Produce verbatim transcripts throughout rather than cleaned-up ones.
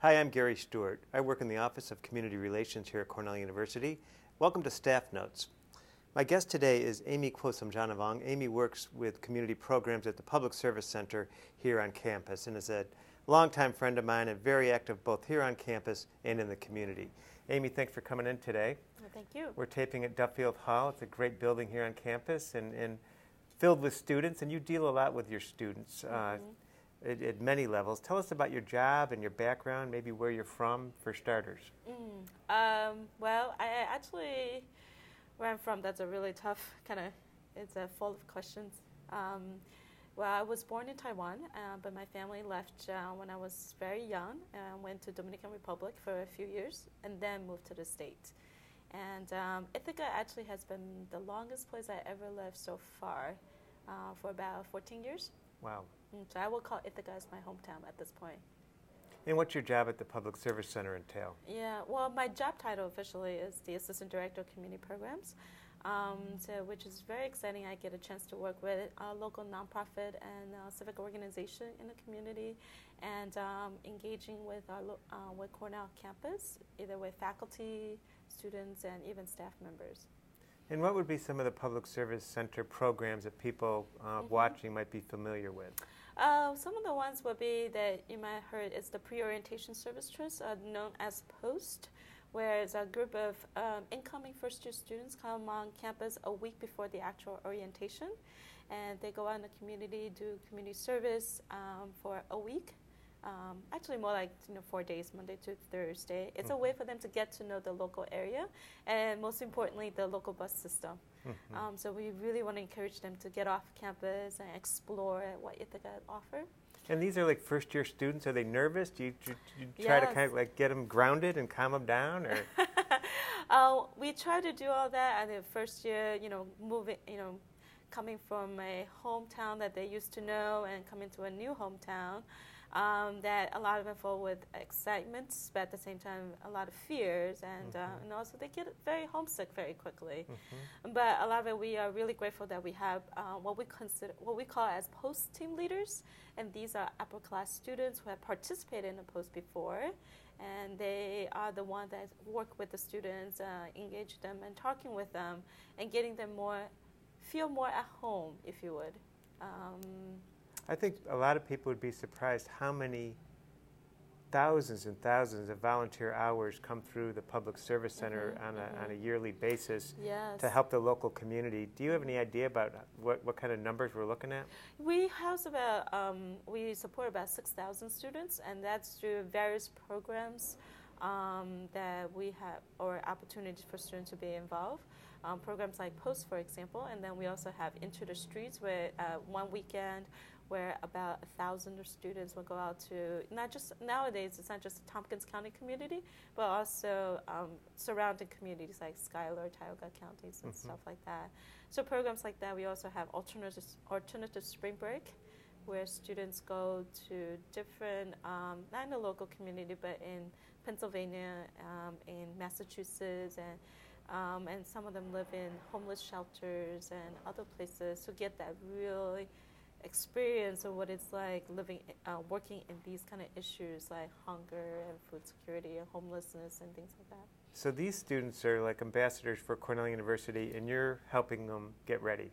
Hi, I'm Gary Stewart. I work in the Office of Community Relations here at Cornell University. Welcome to Staff Notes. My guest today is Amy Kwosamjanavong. Amy works with community programs at the Public Service Center here on campus and is a longtime friend of mine and very active both here on campus and in the community. Amy, thanks for coming in today. Well, thank you. We're taping at Duffield Hall. It's a great building here on campus and, and filled with students, and you deal a lot with your students. Mm-hmm. uh, At, at many levels. Tell us about your job and your background, maybe where you're from, for starters. Mm. Um, well, I actually, where I'm from, that's a really tough kind of, it's uh, full of questions. Um, well, I was born in Taiwan, uh, but my family left uh, when I was very young and went to Dominican Republic for a few years and then moved to the States. And um, Ithaca actually has been the longest place I ever lived so far uh, for about fourteen years. Wow. So I will call Ithaca as my hometown at this point. And what's your job at the Public Service Center entail? Yeah, well, my job title officially is the Assistant Director of Community Programs, um, so which is very exciting. I get a chance to work with a local nonprofit and uh, civic organization in the community, and um, engaging with our lo- uh, with Cornell campus, either with faculty, students, and even staff members. And what would be some of the Public Service Center programs that people uh, mm-hmm. watching might be familiar with? Uh, some of the ones would be that you might have heard is the Pre-Orientation Service Trust, uh, known as POST, where it's a group of um, incoming first-year students come on campus a week before the actual orientation, and they go out in the community, do community service um, for a week. Um, actually more like you know four days, Monday to Thursday. It's mm-hmm. a way for them to get to know the local area and most importantly the local bus system. Mm-hmm. Um, so we really want to encourage them to get off campus and explore what Ithaca offers. And these are like first year students. Are they nervous? Do you, do you try yes. to kind of like get them grounded and calm them down? Or uh, we try to do all that at the first year, you know, moving, you know, coming from a hometown that they used to know and coming to a new hometown. Um, that a lot of them fall with excitements, but at the same time, a lot of fears, and, mm-hmm. uh, and also they get very homesick very quickly. Mm-hmm. But a lot of it, we are really grateful that we have uh, what we consider, what we call as post team leaders, and these are upper class students who have participated in a post before, and they are the ones that work with the students, uh, engage them, and talking with them, and getting them more, feel more at home, if you would. Um, I think a lot of people would be surprised how many thousands and thousands of volunteer hours come through the Public Service Center mm-hmm, on, a, mm-hmm. on a yearly basis yes. to help the local community. Do you have any idea about what, what kind of numbers we're looking at? We house about, um, we support about six thousand students, and that's through various programs um, that we have, or opportunities for students to be involved. Um, programs like POST, for example, and then we also have Into the Streets, where uh, one weekend where about a thousand of students will go out to, not just, nowadays it's not just the Tompkins County community, but also um, surrounding communities like Schuyler, Tioga counties and mm-hmm. stuff like that. So programs like that. We also have alternative, alternative spring break, where students go to different, um, not in the local community, but in Pennsylvania, um, in Massachusetts, and Um, and some of them live in homeless shelters and other places to get that really experience of what it's like living, uh, working in these kind of issues like hunger and food security and homelessness and things like that. So these students are like ambassadors for Cornell University, and you're helping them get ready.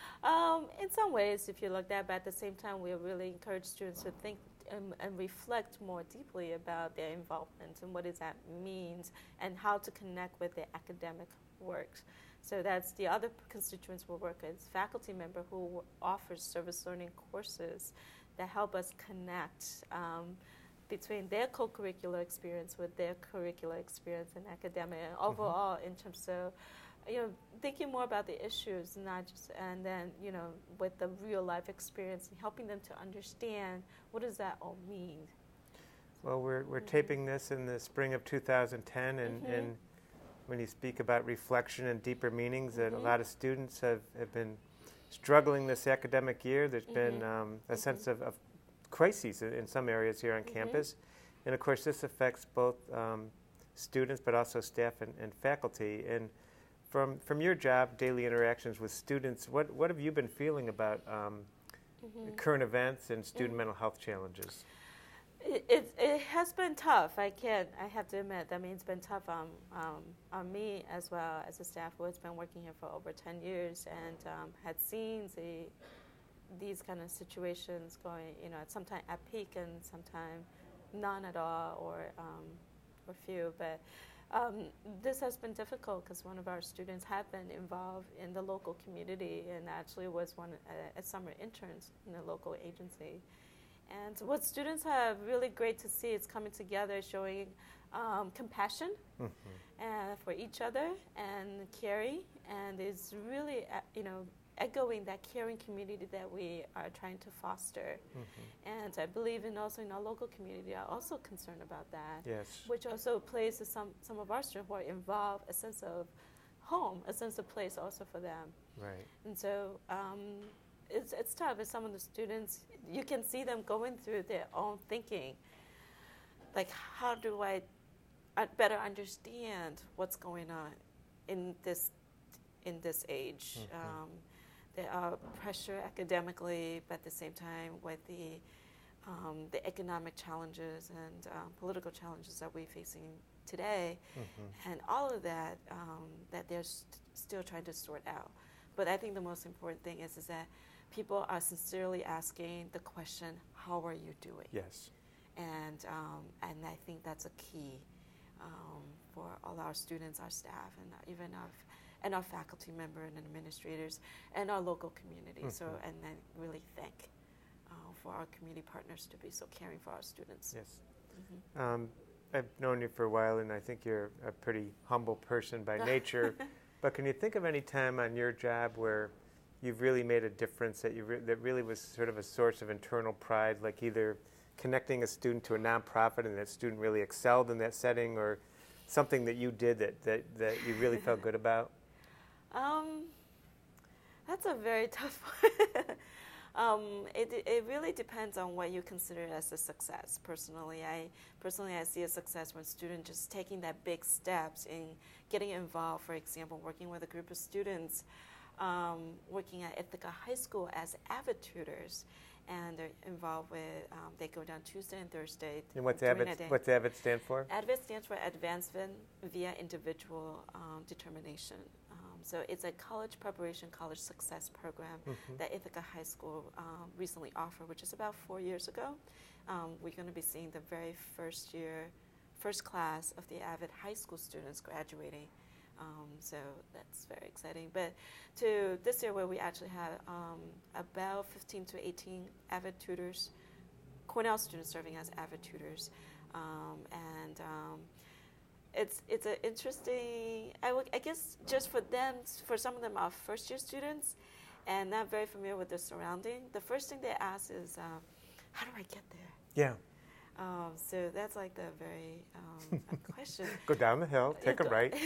Um, in some ways, if you look at that, but at the same time, we really encourage students to think and, and reflect more deeply about their involvement and what does that means and how to connect with their academic work. So that's the other constituents we work with, faculty member who offers service learning courses that help us connect um, between their co-curricular experience with their curricular experience in academia and overall mm-hmm. in terms of you know, thinking more about the issues, not just, and then, you know, with the real life experience and helping them to understand what does that all mean. Well, we're we're mm-hmm. taping this in the spring of two thousand ten, and, mm-hmm. and when you speak about reflection and deeper meanings, mm-hmm. that a lot of students have, have been struggling this academic year. There's mm-hmm. been um, a mm-hmm. sense of, of crises in, in some areas here on mm-hmm. campus. And of course, this affects both um, students, but also staff and, and faculty. And From from your job, daily interactions with students, what, what have you been feeling about um, mm-hmm. current events and student mm-hmm. mental health challenges? It, it, it has been tough. I can't. I have to admit. I mean, it's been tough on um, on me as well as a staff who has been working here for over ten years and um, had seen the these kind of situations going. You know, sometimes at peak and sometimes none at all, or um, or few. But um, this has been difficult because one of our students had been involved in the local community and actually was one a, a summer interns in a local agency. And what students have really great to see is coming together, showing um, compassion mm-hmm. uh, for each other and caring, and it's really, uh, you know, echoing that caring community that we are trying to foster. Mm-hmm. And I believe in also in our local community are also concerned about that. Yes. Which also plays to some some of our students who are involved a sense of home, a sense of place also for them. Right. And so. Um, It's, it's tough. As some of the students, you can see them going through their own thinking. Like, how do I better understand what's going on in this in this age? Mm-hmm. Um, there are pressure academically, but at the same time with the um, the economic challenges and um, political challenges that we're facing today, mm-hmm. and all of that um, that they're st- still trying to sort out. But I think the most important thing is is that people are sincerely asking the question, how are you doing? Yes. And um, and I think that's a key um, for all our students, our staff, and even our, and our faculty members and administrators, and our local community. Mm-hmm. So, and I really thank uh, for our community partners to be so caring for our students. Yes. Mm-hmm. Um, I've known you for a while, and I think you're a pretty humble person by nature. But can you think of any time on your job where you've really made a difference that you re- that really was sort of a source of internal pride, like either connecting a student to a nonprofit and that student really excelled in that setting, or something that you did that, that, that you really felt good about? Um, that's a very tough one. um, it it really depends on what you consider as a success. Personally, I personally I see a success when students just taking that big steps in getting involved. For example, working with a group of students. Um, working at Ithaca High School as AVID tutors, and they're involved with, um, they go down Tuesday and Thursday. And what's AVID, what's AVID stand for? AVID stands for Advancement via Individual um, Determination. Um, so it's a college preparation, college success program mm-hmm. that Ithaca High School um, recently offered, which is about four years ago. Um, we're going to be seeing the very first year, first class of the AVID High School students graduating. Um, so that's very exciting. But to this year, where we actually had um, about fifteen to eighteen AVID tutors, Cornell students serving as AVID tutors, um, and um, it's it's an interesting. I, w- I guess just for them, for some of them are first year students, and not very familiar with the surrounding. The first thing they ask is, uh, "How do I get there?" Yeah. Um, so that's like the very um, question. Go down the hill, take a right.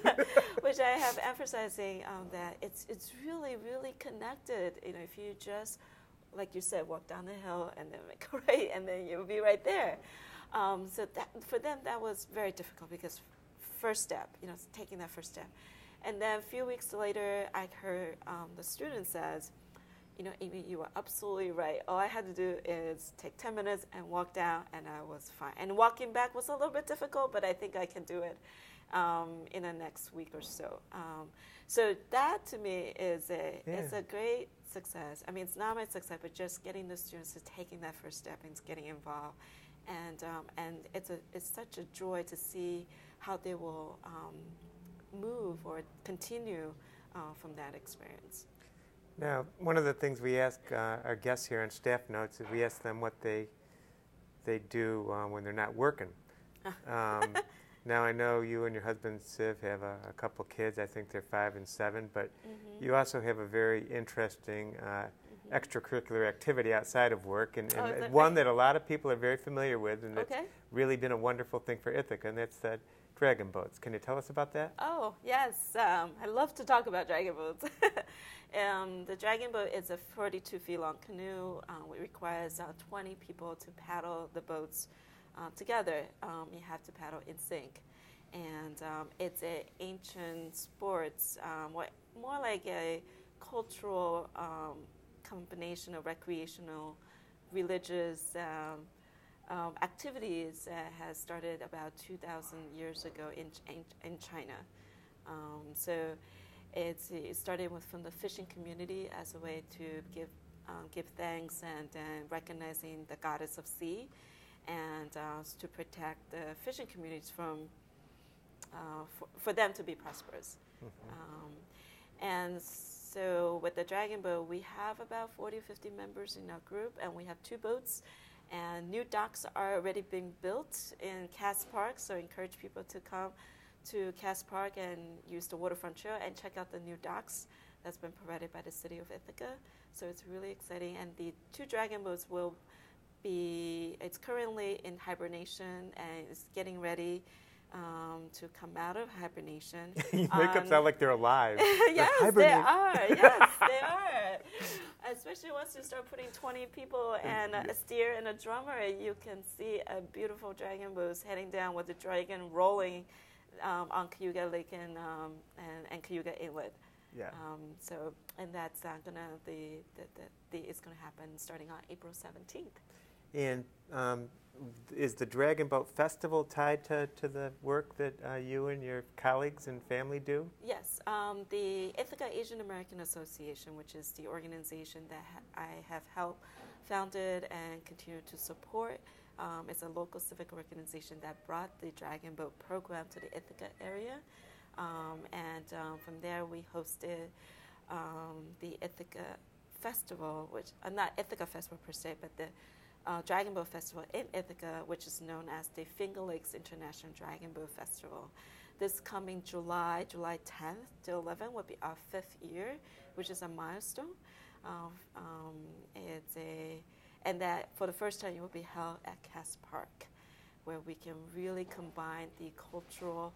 Which I have emphasizing um, that it's it's really, really connected. You know, if you just, like you said, walk down the hill and then make a right, and then you'll be right there. Um, so that for them, that was very difficult because first step, you know, taking that first step. And then a few weeks later, I heard um, the student says, you know, Amy, you were absolutely right. All I had to do is take ten minutes and walk down, and I was fine. And walking back was a little bit difficult, but I think I can do it um, in the next week or so. Um, so that, to me, is a yeah. is a great success. I mean, it's not my success, but just getting the students to taking that first step and getting involved. And um, and it's a it's such a joy to see how they will um, move or continue uh, from that experience. Now, one of the things we ask uh, our guests here on staff notes is we ask them what they they do uh, when they're not working. Um, now, I know you and your husband, Siv, have a, a couple kids. I think they're five and seven, but mm-hmm. you also have a very interesting uh, mm-hmm. extracurricular activity outside of work, and, and oh, that one right? that a lot of people are very familiar with, and okay. it's really been a wonderful thing for Ithaca, and that's that dragon boats. Can you tell us about that? Oh, yes. Um, I love to talk about dragon boats. um, the dragon boat is a forty-two feet long canoe. Um, it requires uh, twenty people to paddle the boats uh, together. Um, you have to paddle in sync. And um, it's an ancient sports, um, what, more like a cultural um, combination of recreational, religious, um, um, activities that has started about two thousand years ago in, in, in China. Um, so it's, it started with from the fishing community as a way to give um, give thanks and uh, recognizing the goddess of sea, and uh, to protect the fishing communities from uh, for, for them to be prosperous. Mm-hmm. Um, and so with the Dragon Boat, we have about forty or fifty members in our group, and we have two boats. And new docks are already being built in Cass Park, so I encourage people to come to Cass Park and use the waterfront trail and check out the new docks that's been provided by the city of Ithaca. So it's really exciting. And the two Dragon Boats will be, it's currently in hibernation and it's getting ready um, to come out of hibernation. You make them um, sound like they're alive. Yes, they're they are. Yes, they are. Especially once you start putting twenty people and a steer and a drummer, you can see a beautiful dragon boat heading down with the dragon rolling um, on Cayuga Lake and, um, and, and Cayuga Inlet. Yeah. Um, so, and that's uh, gonna the, the, the, the it's gonna happen starting on April seventeenth. And um, is the Dragon Boat Festival tied to, to the work that uh, you and your colleagues and family do? Yes. Um, the Ithaca Asian American Association, which is the organization that ha- I have helped founded and continue to support, um, it's a local civic organization that brought the Dragon Boat program to the Ithaca area. Um, and um, from there, we hosted um, the Ithaca Festival, which uh, not Ithaca Festival per se, but the uh, Dragon Boat Festival in Ithaca, which is known as the Finger Lakes International Dragon Boat Festival. This coming July, July tenth to eleventh, will be our fifth year, which is a milestone. Uh, um, it's a, and that for the first time, it will be held at Cass Park, where we can really combine the cultural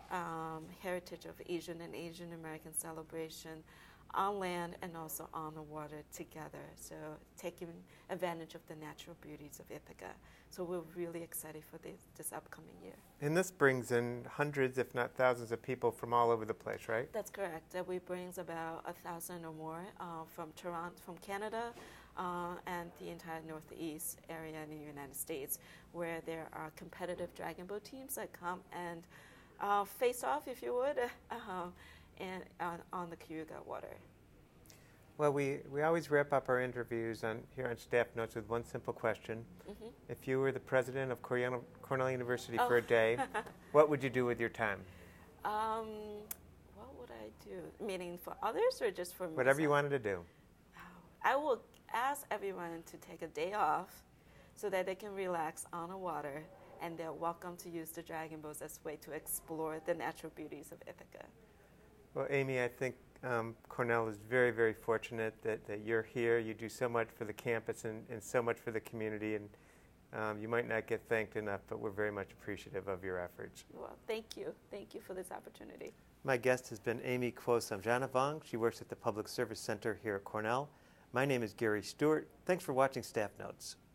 Um, heritage of Asian and Asian American celebration on land and also on the water together. So taking advantage of the natural beauties of Ithaca. So we're really excited for this, this upcoming year. And this brings in hundreds, if not thousands, of people from all over the place, right? That's correct. Uh, we brings about a thousand or more uh, from Toronto, from Canada, uh, and the entire northeast area in the United States, where there are competitive dragon boat teams that come and Uh, face off, if you would, uh, and uh, on the Cayuga water. Well, we, we always wrap up our interviews on here on Staff Notes with one simple question. Mm-hmm. If you were the president of Cornell, Cornell University oh. for a day, what would you do with your time? Um, what would I do? Meaning for others or just for me? Whatever you wanted to do. I will ask everyone to take a day off so that they can relax on the water, and they're welcome to use the dragon boats as a way to explore the natural beauties of Ithaca. Well, Amy, I think um, Cornell is very, very fortunate that, that you're here. You do so much for the campus and, and so much for the community, and um, you might not get thanked enough, but we're very much appreciative of your efforts. Well, thank you. Thank you for this opportunity. My guest has been Amy Kwo Samjanavong. She works at the Public Service Center here at Cornell. My name is Gary Stewart. Thanks for watching Staff Notes.